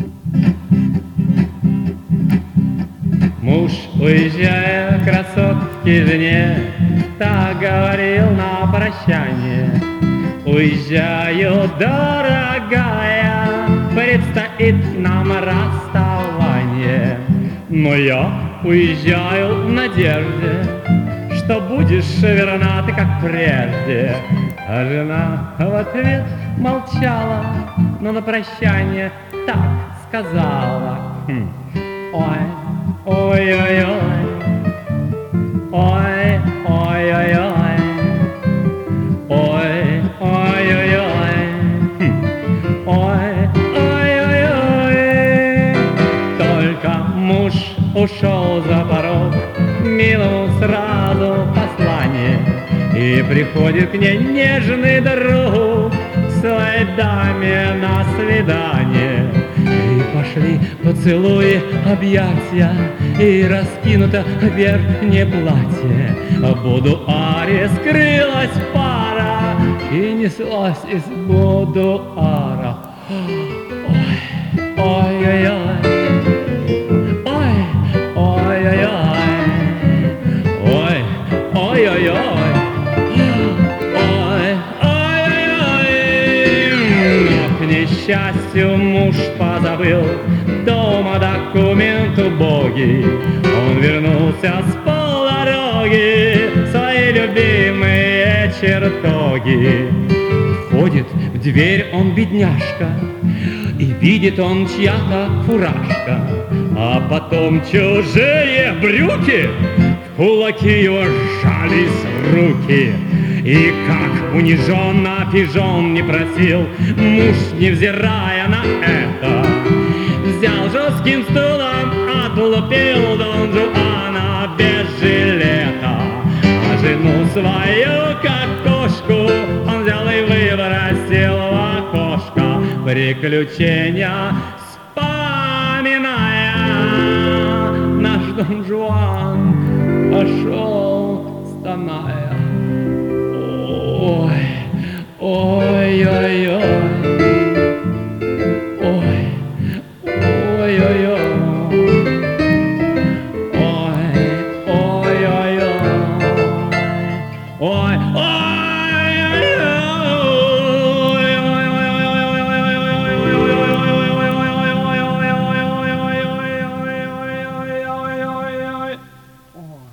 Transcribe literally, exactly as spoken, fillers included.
Муж, уезжая к красотке жене, так говорил на прощание: уезжаю, дорогая, предстоит нам расставание. Но я уезжаю в надежде, что будешь верна ты, как прежде. А жена в ответ молчала, но на прощание так сказала: хм. Ой, ой-ой-ой, ой, ой-ой-ой, ой, ой-ой-ой, ой, ой-ой-ой. Только муж ушел за порог, милому сразу послание, и приходит к ней нежный друг к своей даме на свидание. И пошли поцелуи, объятия, и раскинуто верхнее платье. В будуаре скрылась пара и неслась из будуара. Ой, ой-ой-ой, ой, ой-ой-ой, ой, ой-ой-ой, ой, ой-ой-ой. Но, к несчастью, муж позабыл дома документ убогий. Он вернулся с полдороги в свои любимые чертоги. Входит в дверь он, бедняжка, и видит он чья-то фуражка, а потом чужие брюки, в кулаки его сжались руки. И как униженно пижон не просил, муж, невзирая на это, взял жестким стулом, отлупил Дон Жуана без жилета. А жену свою, как кошку, он взял и выбросил в окошко, приключения вспоминая. Наш Дон Жуан пошел, стоная. Ой, ой-ой-ой, ой, ой-ой-ой, ой, ой-ой-ой, ой, ой.